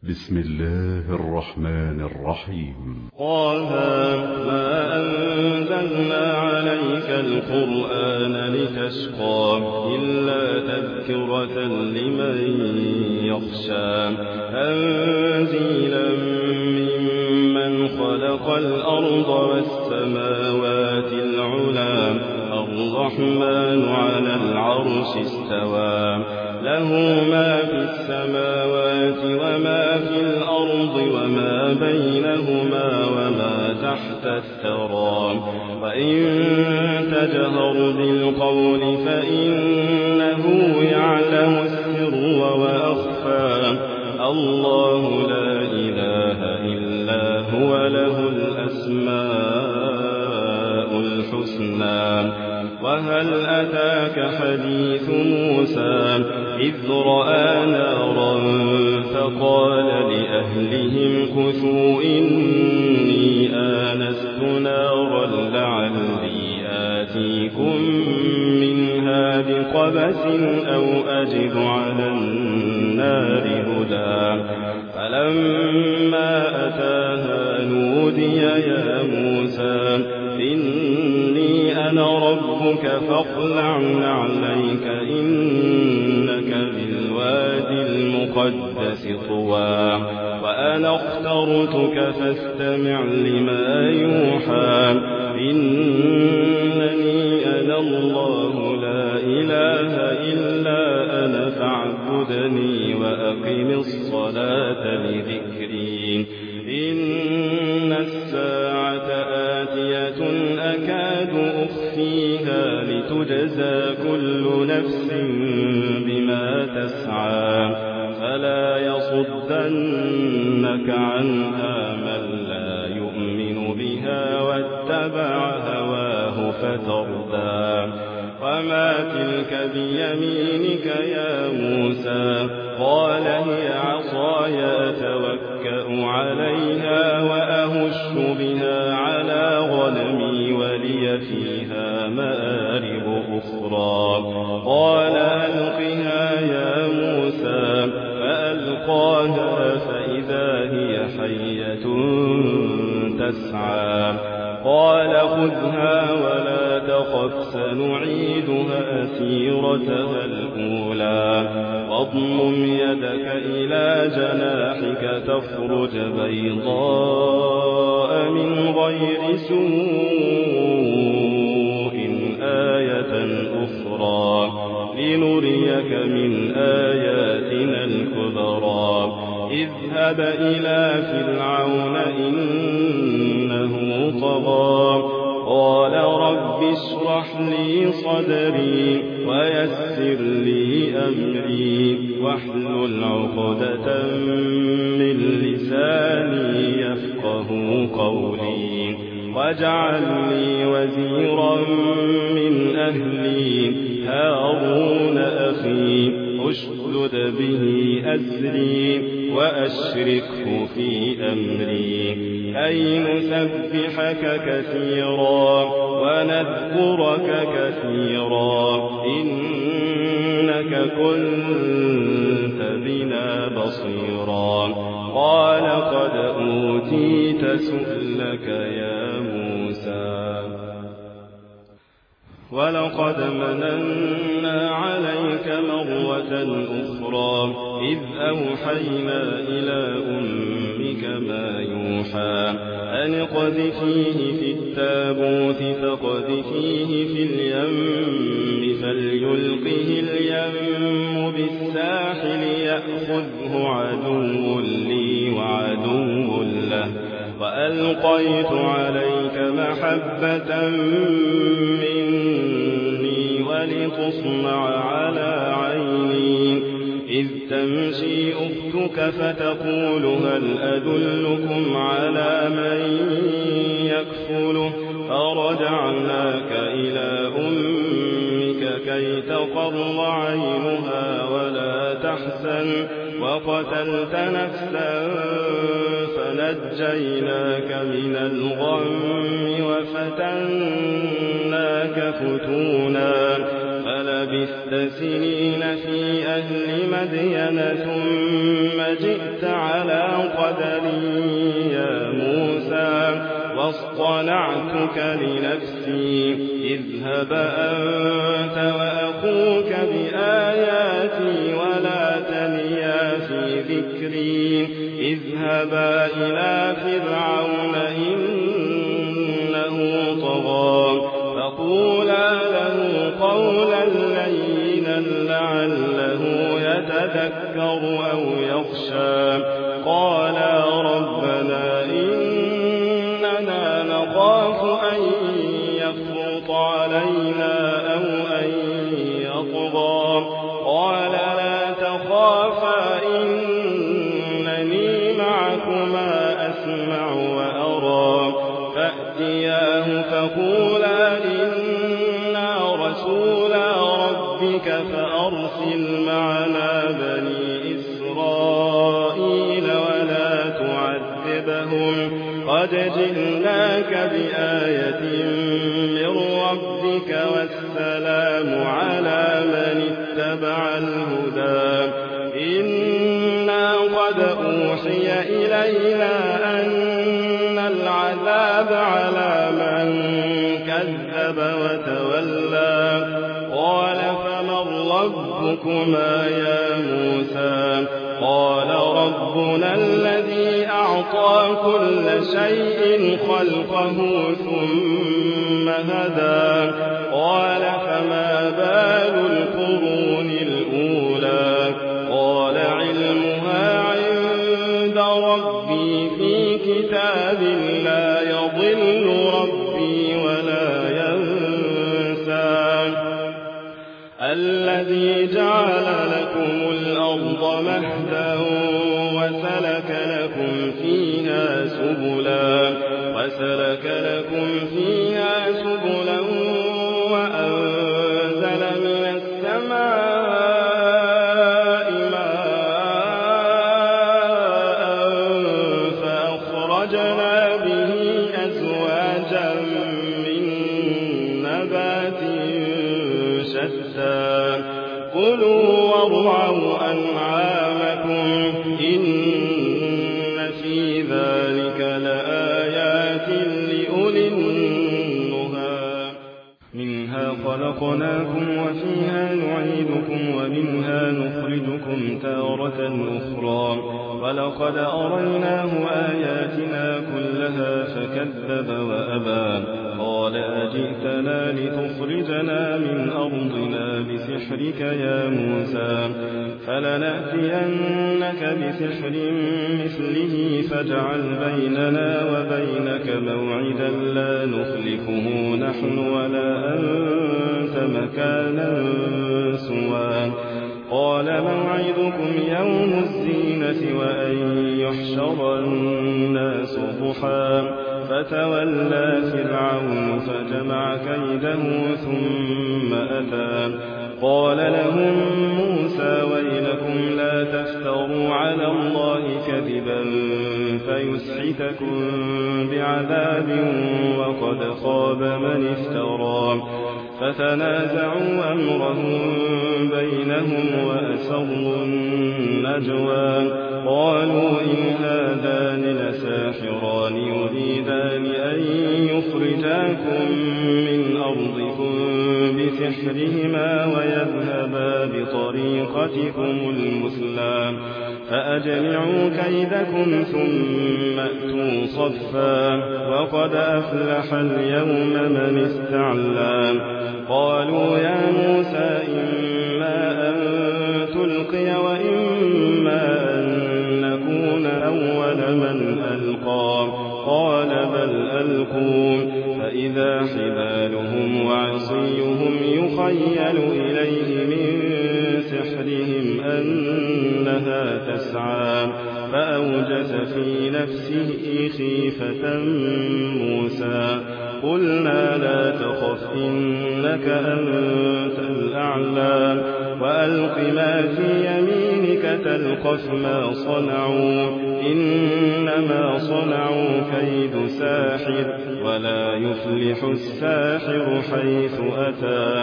بسم الله الرحمن الرحيم. طه ما أنزلنا عليك القرآن لتشقى إلا تذكرة لمن يخشى تنزيلا ممن خلق الأرض والسماوات العلى الرحمن على العرش استوى له ما في السماوات وما في الأرض وما بينهما وما تحت الثرى وإن تجهر بالقول فإنه يعلم السر وأخفى الله لا إله إلا هو له الأسماء الحسنى. وهل أتاك حديث موسى إذ رأى نارا فقال لأهلهم كثوا إني آنست نارا لعلي آتيكم منها بقبس أو أجد على النار هدى فلما أتاها نودي يا موسى إني أنا ربك فاخلع نعليك إنك بالوادي المقدس طوى وأنا اخترتك فاستمع لما يوحى إنني أنا الله لا إله إلا أنا فاعبدني وأقم الصلاة لذكري إن الساعة آتية أكاد أخفيها لتجزى كل نفس بما تسعى فلا يصدنك عنها من لا يؤمن بها واتبع هواه فتردى. وما تلك بيمينك يا موسى قال هي عصاي أتوكأ عليها وأهش بها على غنمي ولي فيها مآرب أخرى قال ألقها يا موسى فألقاها فإذا هي حية تسعى قال خذها ولا تخف سنعيدها سيرتها الأولى واضمم يدك إلى جناحك تخرج بيضاء من غير سوء آية أخرى لنريك من آياتنا الكبرى اذهب إلى فرعون إنه طغى قال رب اشرح لي صدري ويسر لي أمري واحلل عقدة من لساني يفقه قولي واجعل لي وزيرا من أهلي هارون أخي اشدد به أزري وأشركه في أمري كي نسبحك كثيرا ونذكرك كثيرا إنك كنت بنا بصيرا قال قد أوتيت سؤلك يا موسى ولقد مننا عليك مرة أخرى إذ أوحينا إلى أمك ما يوحى أن اقذفيه في التابوت فاقذفيه في اليم فليلقه اليم بالساحل يأخذه عدو لي وعدو له وألقيت عليك محبة مني ولتصنع على عيني إذ تمشي أختك فتقول هل أدلكم على من يكفله فرجعناك إلى أمك كي تقر عينها ولا تحزن وقتلت نفسا فنجيناك من الغم وفتناك فتونا فلبثت سنين في أهل مدين ثم أجئت على قدري يا موسى واصطنعتك لنفسي اذهب أنت وأخوك بآياتي ولا تنيا في ذكري اذهبا إلى فرعون إنه طغى فقولا له قولا لينا لعله يتذكر أو يخشى قالا ربنا إننا نخاف أن يفرط علينا أو أن يطغى قال لا تخافا إنني معكما أسمع وأرى فأتياه فقولا إنا رسولا ربك فأرسل معنا بني إسرائيل ولا تعذبهم قد جئناك بآية من ربك والسلام على من اتبع الهدى إنا قد أوحي إلينا أن العذاب على من كذب وتولى قال فمن ربكما يا موسى قال ربنا الذي أعطى كل شيء خلقه ثم هدى قال فما بال القرون الأولى قال علمها عند ربي في كتاب لا يضل ربي ولا ينسى الذي جعل لكم الأرض مهدا وسلك لكم فيها سبلا وأنزل من السماء ماء فأخرجنا به أزواجا من نبات شتى كلوا وارعوا أنعامكم إن في ذلك لآيات لأولي النهى منها خلقناكم وفيها نعيدكم ومنها نخرجكم تارة أخرى ولقد أريناه آياتنا كلها فكذب وأبى قال أجئتنا لتخرجنا من أرضنا بسحرك يا موسى فلنأتينك بسحر مثله فاجعل بيننا وبينك موعدا لا نخلفه نحن ولا أنت مكانا سوى قال موعدكم يوم الزينة وأن يحشر الناس ضحى فتولى فرعون فجمع كيده ثم أتى قال لهم موسى ويلكم لا تفتروا على الله كذبا فيسحتكم بعذاب وقد خاب من افترى فتنازعوا أمرهم بينهم وأسروا النجوى قالوا إن هذان لساحران يريدان أن يخرجاكم من أرضكم بسحرهما ويذهبا بطريقتكم المثلى فأجمعوا كيدكم ثم أتوا صفا وقد أفلح اليوم من استعلى قالوا يا موسى إما أن تلقي وإما أن نكون أول من ألقى قال بل ألقوا فإذا حبالهم وعصيهم يخيل إليه من سحرهم أنها تسعى فأوجس في نفسه خيفة موسى قلنا لا تخف إنك أنت الأعلى وألق ما في يمينك تلقف ما صنعوا إنما صنعوا كيد ساحر ولا يفلح الساحر حيث أتى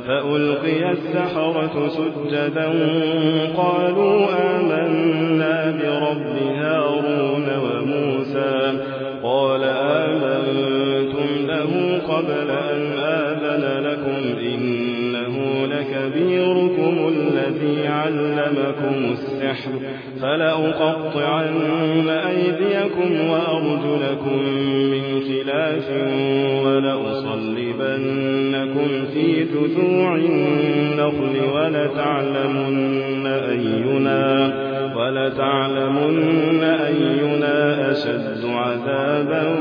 فألقي السحرة سجدا قالوا آمنا برب هارون وموسى قال آمنتم له قبل أن آذن لكم إنه لكبيركم الذي علمكم السحر فلأقطعن أيديكم وأرجلكم من خلاف ولأصلبنكم في جذوع النخل ولتعلمن أينا أشد عذابا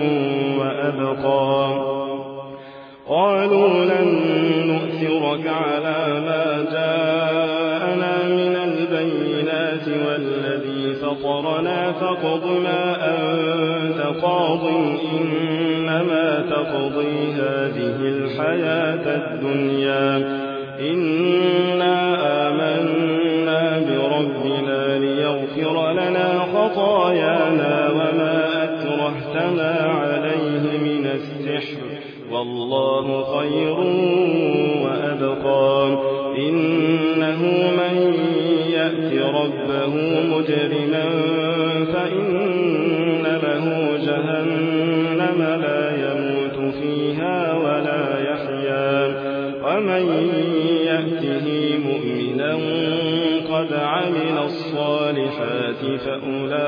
وأبقى قالوا لن نؤثرك على ما جاءنا من البينات والذي فطرنا فاقض ما أنت قاض إنما تقضي هذه الحياة الدنيا إنا آمنا بربنا ليغفر لنا خطايانا وما أكرهتنا عليه من السحر والله خير وأبقى إنه من يأت ربه مجرما فإن له جهنم لا يموت فيها ولا يحيا ومن يأته مؤمنا قد عمل الصالحات فأولئك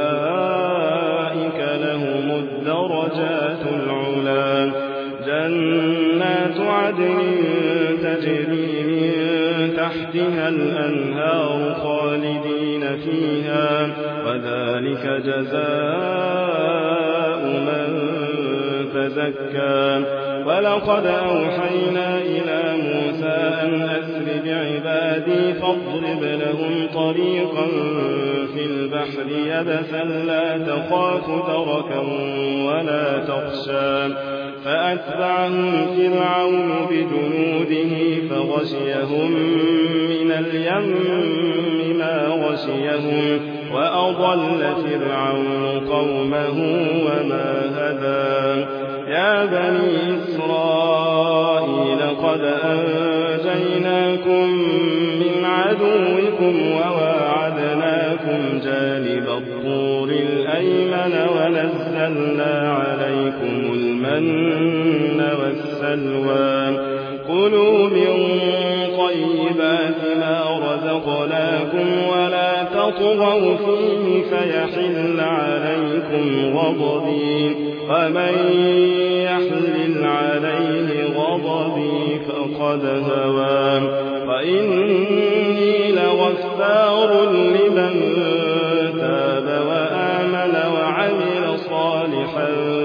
لهم الدرجات العلى جنات عدن تجري من تحتها الأنهار خالدين فيها وذلك جزاء من تزكى ولقد أوحينا إلى موسى أن أسر بعبادي فاضرب لهم طريقا في البحر يبسا لا تخاف دركا ولا تخشى فأتبعهم فرعون بجنوده فغشيهم من اليم ما غشيهم وأضل فرعون قومه وما هدى يا بني إسرائيل قد أنجيناكم من عدوكم وواعدناكم جانب الطور الأيمن ونزلنا عليكم المن والسلوى كلوا من طيبات ما رزقناكم ولا تطغوا فيه فيحل عليكم غضبي ومن يحلل عليه غضبي فقد هوى وإني لغفار لمن تاب وآمن وعمل صالحا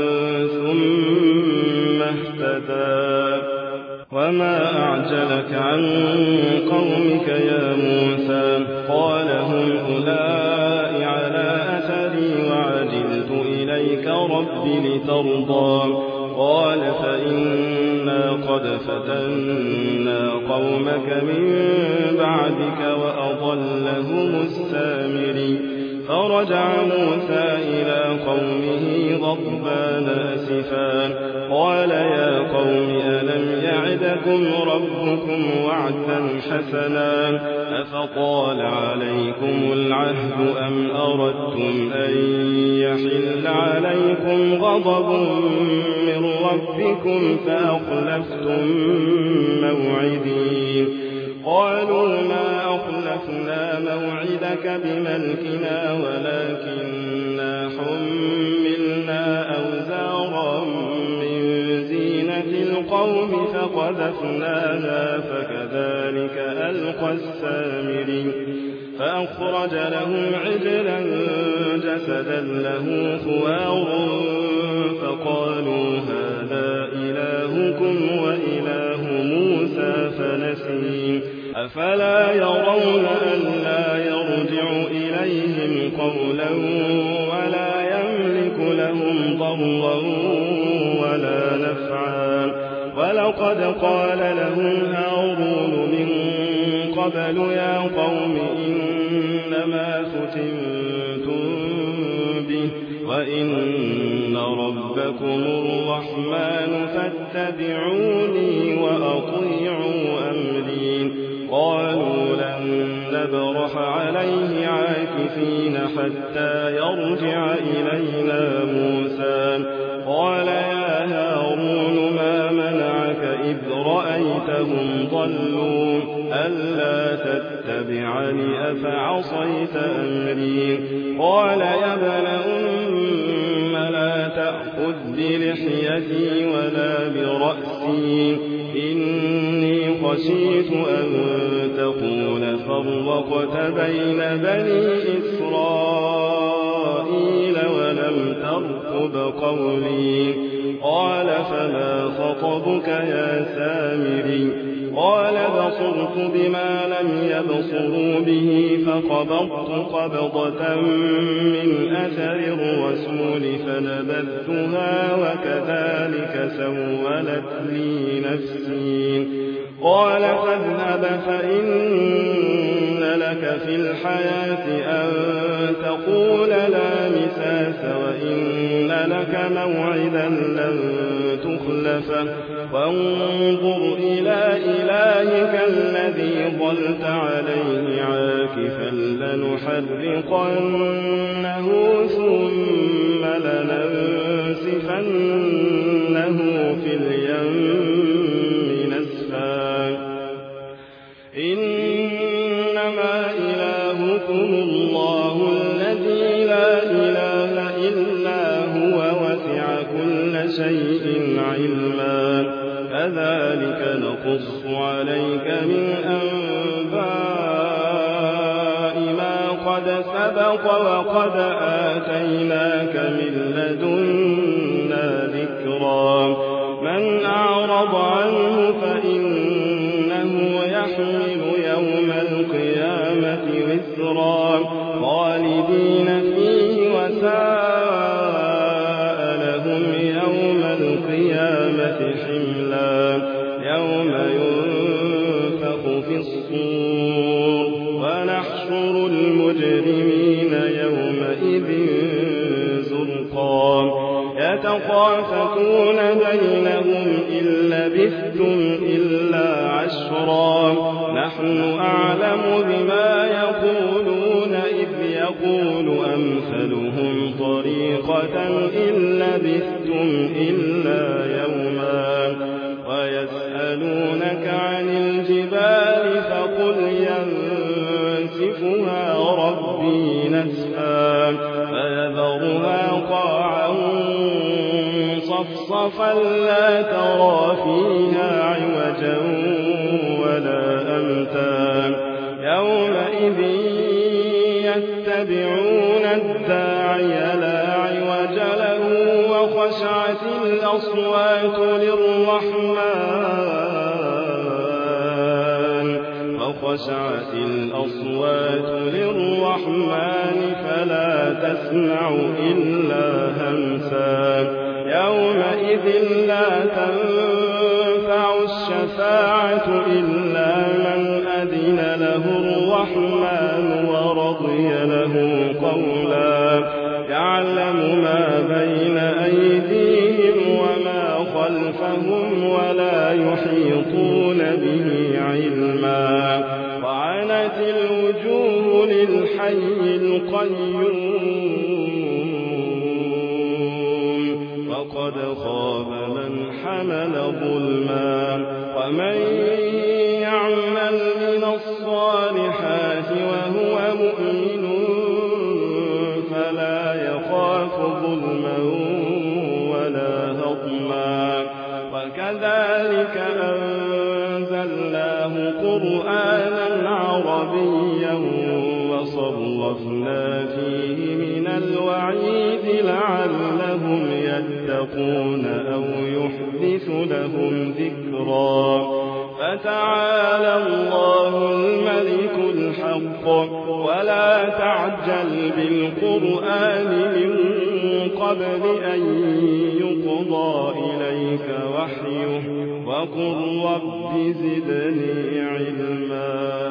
ثم اهتدى وما أعجلك عن قومك يا موسى قال هم أولئك على أثري وعجلت إليك رب لترضى قال فإنا قد فتنا قومك من بعدك وأضلهم السامري فرجع موسى إلى قومه غضبان أسفا قال يا قوم ألم يعدكم ربكم وعدا حسنا أفطال عليكم العهد أم أردتم أن يحل عليكم غضب من ربكم فأخلفتم موعدي قالوا ما أخلفنا موعدك بملكنا ولكننا حملنا أوزارا من زينة القوم فقذفناها فكذلك ألقى السامري فأخرج لهم عجلا جسدا له خوار فقالوا هذا إلهكم وإله موسى فنسي أفلا يرون ألا يرجع إليهم قولا ولا يملك لهم ضرا ولا نفعا ولقد قال لهم هارون من قبل يا قوم إنما فتنتم به وإن ربكم الرحمن فاتبعوني وأطيعوا أمري نبرح عليه عاكفين حتى يرجع إلينا موسى. قال يا هارون ما منعك إذ رأيتهم ضلوا ألا تتبعني أفعصيت أمري. قال يا ابن أم لا تأخذ بلحيتي ولا برأسي إني خشيت أن تقول فرقت بين بني إسرائيل ولم ترقب قولي. قال فما خطبك يا سامري؟ قال بصرت بما لم يبصروا به فقبضت قبضة من أثر الرسول فنبذتها وكذلك سولت لي نفسي. قال فاذهب فإن لك في الحياة أن تقول لا مساس وإن لك موعدا لن تخلفه وانظر إلى إلهك الذي ظلت عليه عاكفا لنحرقنه ثم لننسفنه في اليم نسفا. إنما إلهكم الله الذي لا إله إلا هو وسع كل شيء علما. كذلك نقص عليك من أنباء ما قد سبق وقد آتيناك من لدنا ذكرا. من أعرض عنه فإنه يحمل يوم القيامة وزرا خالدين فيه وساء لهم يوم القيامة حملا. يوم ينفخ في الصور ونحشر المجرمين يومئذ زرقا. يتخافتون بينهم إن لبثتم إلا عشرا. نحن أعلم بما يقولون إذ يقول أمثلهم طريقة إن لبثتم إلا يوما. ويسألونك عن الجبال فقل ينسفها ربي نسفا فيذرها قاعا صفصفا لا ترى فيها عوجا ولا أمتا. يومئذ يتبعون الداعي لا عوج له وخشعت الأصوات للرحمن فلا تسمع إلا همسا. يومئذ لا تنفع الشفاعة إلا من أذن له الرحمن ورضي له قولا. يعلم ما بين أيديهم وما خلفهم ولا يحيطون به علما. وعنت الوجوه للحي القيوم وقد خاب من حمل ظلما. ومن يعمل من الصالحات وهو مؤمن فلا يخاف ظلما ولا هضما. وكذلك أنزلناه قرآنا عربيا وصرفنا فيه من الوعيد لعلهم يتقون أو يحدث لهم ذكرا. فتعالى الله الملك الحق ولا تعجل بالقرآن من قبل أن يقضى إليك وحيه وقل رب زدني علما.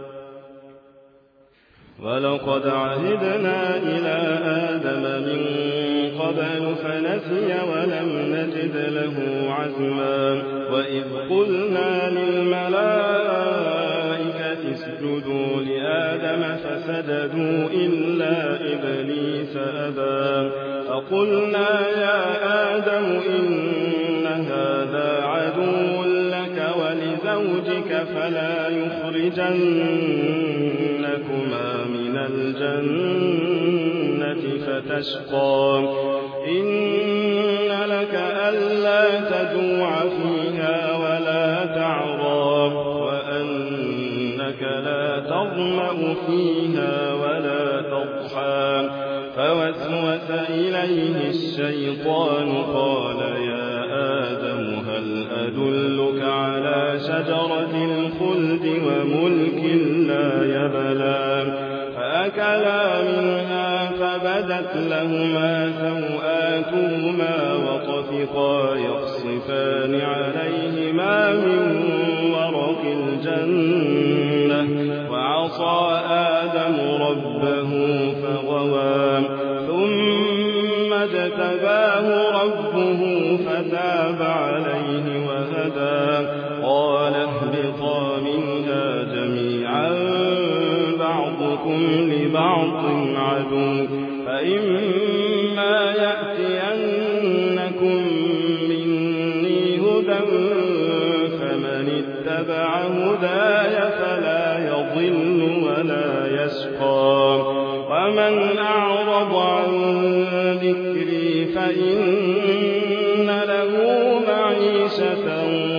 ولقد عهدنا إلى آدم من قبل فنسي ولم نجد له عزما. وإذ قلنا للملائكة اسجدوا لآدم آدم فسجدوا إلا إبليس أبى فقلنا يا آدم إن هذا عدو لك ولزوجك فلا يخرجنكما من الجنة فتشقى إن لك ألا تجوع فيها ولا تعرى وأنك لا تظمأ فيها ولا تضحى فوسوس إليه الشيطان قال يا آدم هل أدلك على شجرة الخلد وملك لا يبلى فأكلا منها فبدت لهما سوآتهما وطفقا يخصفان عليهما من ورق الجنة وعصى آدم ربه فغوى ثم اجتباه ربه فتاب عليه وهدى قال اهبطا منها جميعا بعضكم لبعض عدو فإما يأتينكم مني هدى فمن اتبع هداي فلا يضل ولا يشقى ومن أعرض عن ذكري فإن له معيشة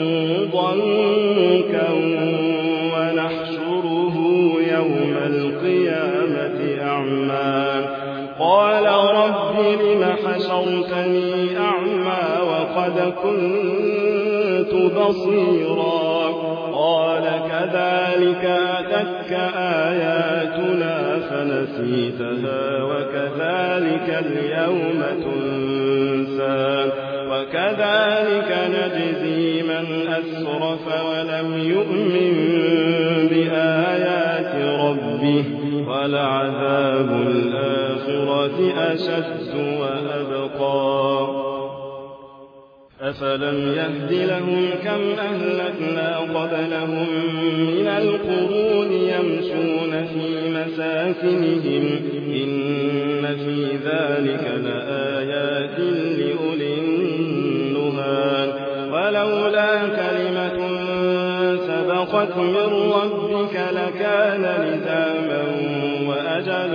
ضنكا ونحشره يوم القيامة أعمى قال رب لم حشرتني أعمى وقد كنت بصيرا قال كذلك أتتك آياتنا فنسيتها وكذلك اليوم تنسى وكذلك نجزي من أسرف ولم يؤمن بآيات ربه ولعذاب الآخرة أشد وأبقى أفلم يهد لهم كم أهلكنا قبلهم من القرون يمشون في مساكنهم إن في ذلك لآيات لأولي النهى ولولا كلمة سبقت من ربك لكان لزاما وأجل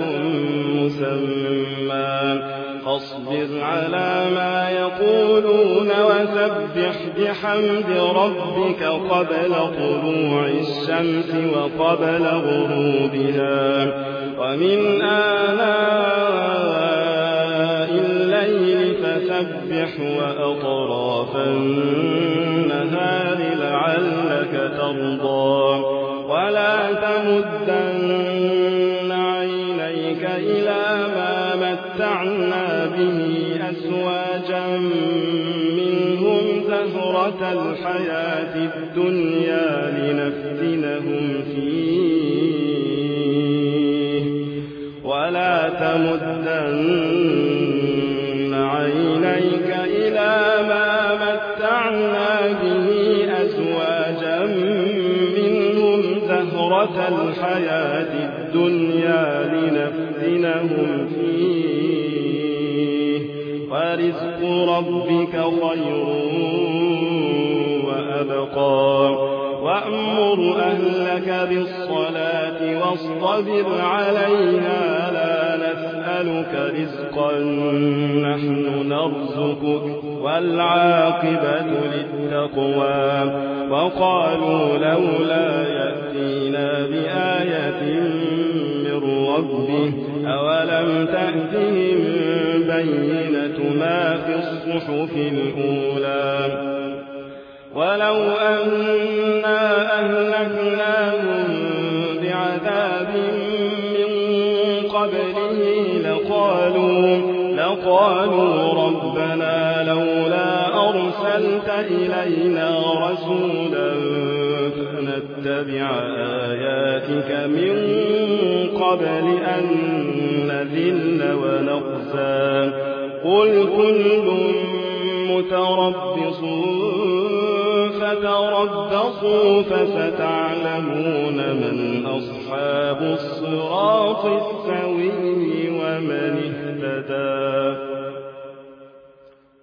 مسمى فاصبر على ما يقولون وسبح بحمد ربك قبل طلوع الشمس وقبل غروبها ومن آناء الليل فسبح وأطراف النهار لعلك ترضى ولا تمدن عينيك إلى ما متعنا به أزواجا منهم زهرة الحياة الدنيا لنفتنهم فيه ولا تمدن عينيك إلى ما متعنا به أزواجا منهم زهرة الحياة الدنيا لنفتنهم فيه ورزق ربك خير وأبقى وأمر أهلك بالصلاة واصطبر عليها لا نسألك رزقا نحن نرزقك والعاقبة للتقوى وقالوا لولا يأتينا بآية من ربه أولم تأتهم بينة ما في الصحف الأولى ولو أنا أهلكناهم بعذاب من قبله لقالوا ربنا لولا أرسلت إلينا رسولا فنتبع آياتك من قبل أن نذل ونخزى قل كل متربص وتربصوا فستعلمون من أصحاب الصراط السوي ومن اهتدى.